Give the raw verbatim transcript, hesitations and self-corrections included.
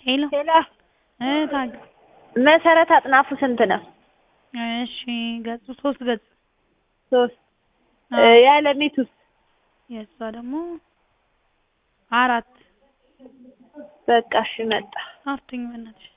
ሄሎ ሄሎ እ ታግ መሰረት አጥናፉ ስንት ነው? እሺ ገጹ ሶስት ገጽ ሶስት ያለሚቱስ? የሷ ደግሞ አራት በቃ እሺ መጣ አፍጥኝ በእናትሽ